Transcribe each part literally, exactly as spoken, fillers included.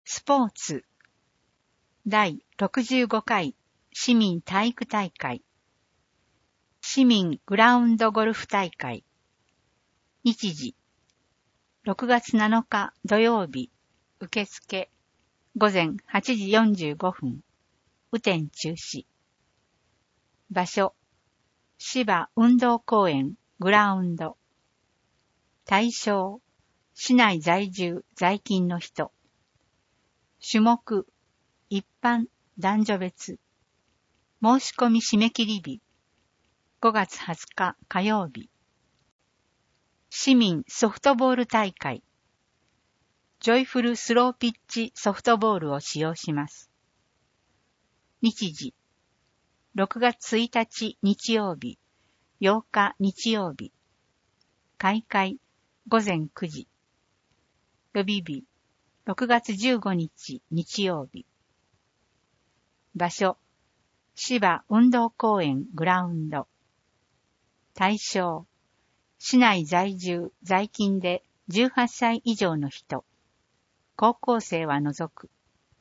スポーツだいろくじゅうごかい市民体育大会市民グラウンドゴルフ大会日時ろくがつなのか土曜日受付ごぜんはちじよんじゅうごふん雨天中止場所芝運動公園グラウンド対象市内在住在勤の人種目一般男女別申し込み締め切り日ごがつはつか火曜日市民ソフトボール大会ジョイフルスローピッチソフトボールを使用します。日時ろくがつついたち日曜日ようか日曜日開会ごぜんくじ予備日ろくがつじゅうごにち日曜日場所芝運動公園グラウンド対象市内在住在勤でじゅうはっさい以上の人高校生は除く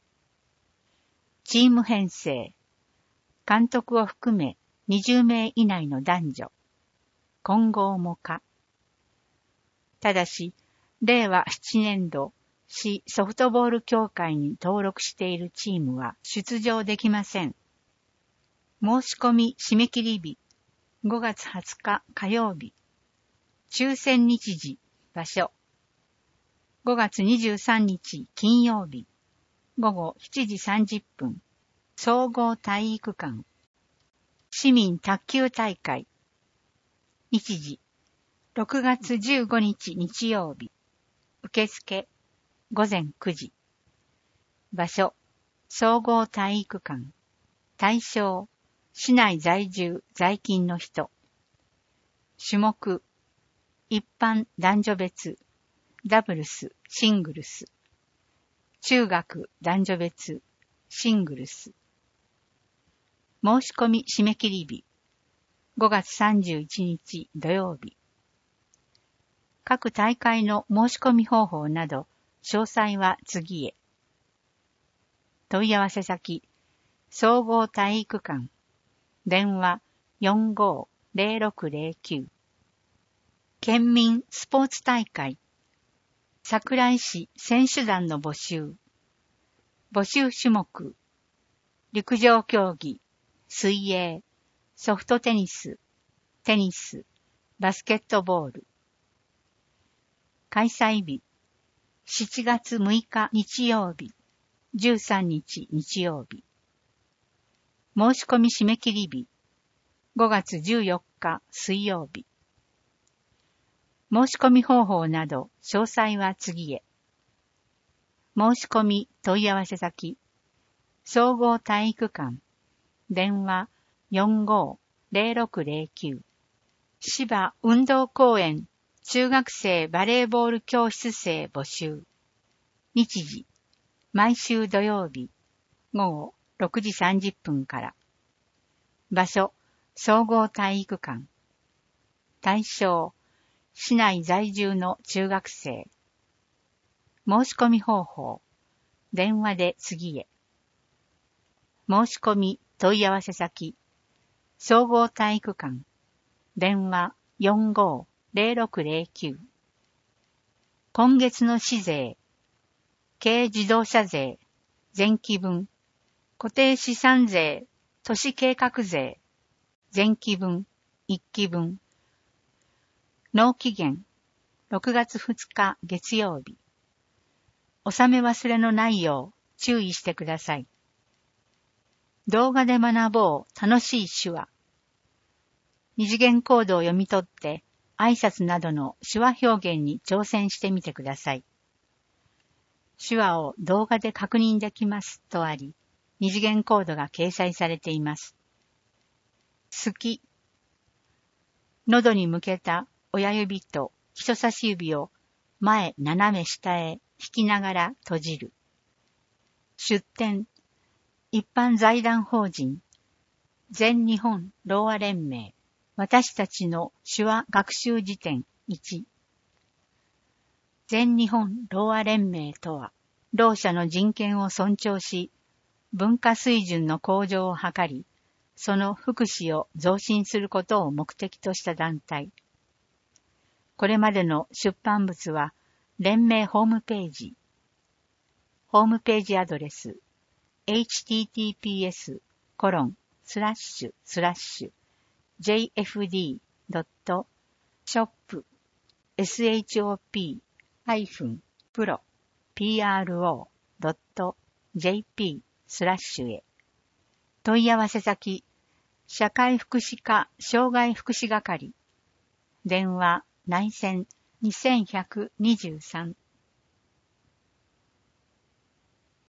チーム編成監督を含めにじゅうめい以内の男女混合も可ただしれいわななねんど市ソフトボール協会に登録しているチームは出場できません。申し込み締め切り日ごがつはつか火曜日抽選日時場所ごがつにじゅうさんにち金曜日ごごしちじさんじゅっぷん総合体育館市民卓球大会日時ろくがつじゅうごにち日曜日受付ごぜんくじ場所総合体育館対象市内在住在勤の人種目一般男女別ダブルスシングルス中学男女別シングルス申し込み締め切り日ごがつさんじゅういちにち土曜日各大会の申し込み方法など詳細は次へ問い合わせ先総合体育館電話 よんごーぜろろくぜろきゅう 県民スポーツ大会桜井市選手団の募集募集種目陸上競技水泳ソフトテニステニスバスケットボール開催日しちがつむいか日曜日じゅうさんにち日曜日申し込み締め切り日ごがつじゅうよっか水曜日申し込み方法など詳細は次へ申し込み問い合わせ先総合体育館電話 よんごーぜろろくぜろきゅう 芝運動公園中学生バレーボール教室生募集日時毎週土曜日ごごろくじさんじゅっぷんから場所総合体育館対象市内在住の中学生申し込み方法電話で次へ申し込み問い合わせ先総合体育館電話 よんごーぜろろくぜろきゅう 今月の市税軽自動車税前期分固定資産税都市計画税前期分いっきぶん納期限ろくがつふつか月曜日納め忘れのないよう注意してください。動画で学ぼう楽しい手話二次元コードを読み取って挨拶などの手話表現に挑戦してみてください。手話を動画で確認できますとあり、二次元コードが掲載されています。好き。喉に向けた親指と人差し指を前斜め下へ引きながら閉じる。出典。一般財団法人全日本ろうあ連盟私たちの手話学習辞典いち全日本ろうあ連盟とはろう者の人権を尊重し、文化水準の向上を図り、その福祉を増進することを目的とした団体。これまでの出版物は、連盟ホームページ、ホームページアドレス、エイチティーティーピーエスコロンスラッシュスラッシュジェイエフディードットショップショップハイフンプロピーアールオードットジェーピースラッシュへ。問い合わせ先、社会福祉課障害福祉係。電話内線にせんひゃくにじゅうさん